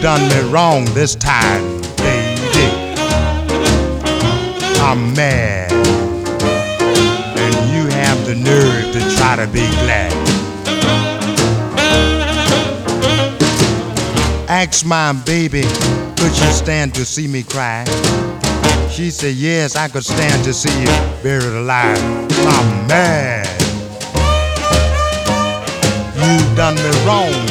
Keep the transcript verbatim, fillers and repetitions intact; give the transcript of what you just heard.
done me wrong this time, baby. I'm mad, and you have the nerve to try to be glad. Ask my baby, could you stand to see me cry? She said, yes, I could stand to see you buried alive. I'm mad. You done me wrong